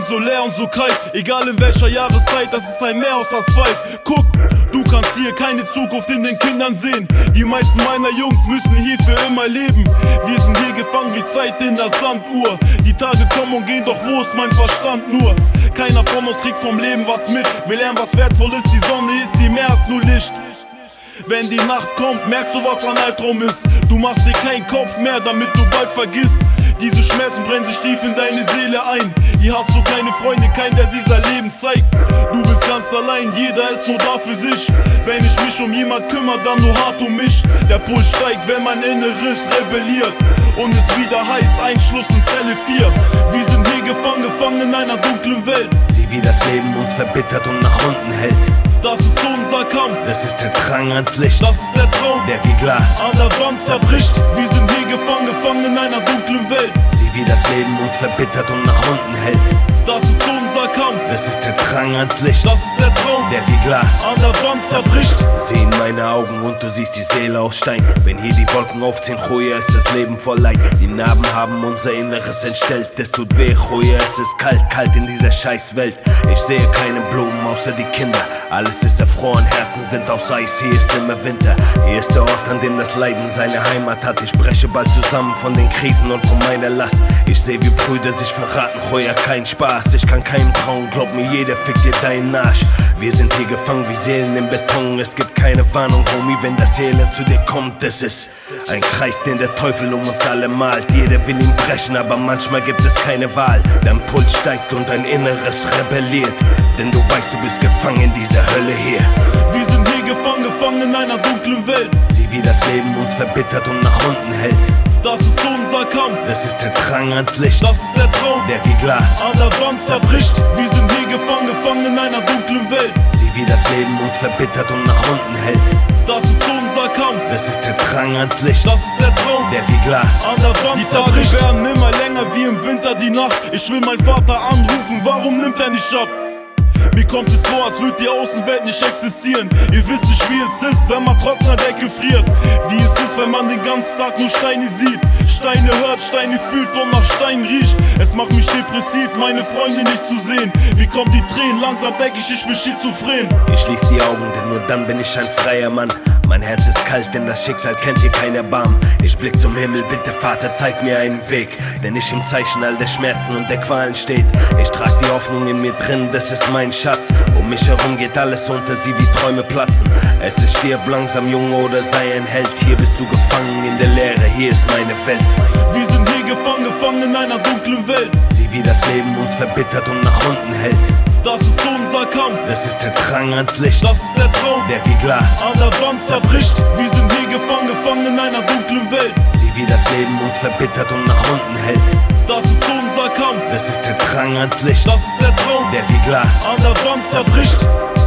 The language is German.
so leer und so kalt, egal in welcher Jahreszeit, das ist ein Meer aus Asphalt. Guck, du kannst hier keine Zukunft in den Kindern sehen. Die meisten meiner Jungs müssen hier für immer leben. Wir sind hier gefangen wie Zeit in der Sanduhr. Die Tage kommen und gehen, doch wo ist mein Verstand nur? Keiner von uns kriegt vom Leben was mit. Wir lernen, was wertvoll ist, die Sonne ist sie mehr als nur Licht. Wenn die Nacht kommt, merkst du, was ein Albtraum ist. Du machst dir keinen Kopf mehr, damit du bald vergisst. Diese Schmerzen brennen sich tief in deine Seele ein. Hier hast du keine Freunde, keinen, der dir sein Leben zeigt. Du bist ganz allein, jeder ist nur da für sich. Wenn ich mich um jemand kümmere, dann nur hart um mich. Der Puls steigt, wenn mein Inneres rebelliert. Und es wieder heißt, Einschluss in Zelle 4. Wir sind hier gefangen in einer dunklen Welt. Sieh, wie das Leben uns verbittert und nach unten hält. Das ist unser Kampf. Das ist der Drang ans Licht. Das ist der Traum, der wie Glas an der Wand zerbricht. Wir sind hier gefangen in einer dunklen Welt. Sieh, wie das Leben uns verbittert und nach unten hält. Das ist unser Kampf. Das ist der Drang ans Licht. Das ist der Traum, der wie Glas an der Wand zerbricht. Sieh in meine Augen und du siehst die Seele aus Stein. Wenn hier die Wolken aufziehen, Choya, ist das Leben voll Leid. Die Narben haben unser Inneres entstellt. Es tut weh, Choya, es ist kalt in dieser Scheißwelt. Ich sehe keine Blumen außer die Kinder. Alles ist erfroren, Herzen sind aus Eis. Hier ist immer Winter. Hier ist der Ort, an dem das Leiden seine Heimat hat. Ich breche bald zusammen von den Krisen und von meiner Last. Ich sehe, wie Brüder sich verraten, Choya, kein Spaß. Ich kann keinem trauen, glaub mir, jeder fickt dir deinen Arsch. Wir sind hier gefangen wie Seelen im Beton. Es gibt keine Warnung, Homie, wenn das Elend zu dir kommt. Es ist ein Kreis, den der Teufel um uns alle malt. Jeder will ihn brechen, aber manchmal gibt es keine Wahl. Dein Puls steigt und dein Inneres rebelliert. Denn du weißt, du bist gefangen in dieser Hölle hier. Wir sind hier gefangen in einer dunklen Welt. Sieh, wie das Leben uns verbittert und nach unten hält. Das ist unser Kampf. Das ist der Drang ans Licht. Das ist der Traum, der wie Glas an der Wand zerbricht. Wir sind hier gefangen in einer dunklen Welt. Sieh, wie das Leben uns verbittert und nach unten hält. Das ist unser Kampf. Das ist der Drang ans Licht. Das ist der Traum, der wie Glas an der Wand zerbricht. Die Tage werden immer länger wie im Winter die Nacht. Ich will meinen Vater anrufen, warum nimmt er nicht ab? Mir kommt es vor, als würde die Außenwelt nicht existieren. Ihr wisst nicht, wie es ist, wenn man trotz einer Decke friert. Wie es ist, wenn man den ganzen Tag nur Steine sieht. Steine hört, Steine fühlt und nach Steinen riecht. Es macht mich depressiv, meine Freunde nicht zu sehen. Wie kommen die Tränen, langsam denke ich bin schizophren. Ich schließ die Augen, denn nur dann bin ich ein freier Mann. Mein Herz ist kalt, denn das Schicksal kennt hier kein Erbarmen. Ich blick zum Himmel, bitte Vater, zeig mir einen Weg. Denn ich im Zeichen all der Schmerzen und der Qualen steht. Ich trag die Hoffnung in mir drin, das ist mein Schatz. Um mich herum geht alles unter, sie wie Träume platzen. Es ist stirb langsam, Junge, oder sei ein Held. Hier bist du gefangen in der Leere, hier ist meine Welt. Wir sind hier gefangen in einer dunklen Welt. Sieh, wie das Leben uns verbittert und nach unten hält. Das ist unser Kampf. Das ist der Drang ans Licht. Das ist der Traum, der wie Glas an der Wand zerbricht. Wir sind hier gefangen in einer dunklen Welt. Sieh, wie das Leben uns verbittert und nach unten hält. Das ist unser Kampf. Das ist der Drang ans Licht. Das ist der Traum, der wie Glas an der Wand zerbricht.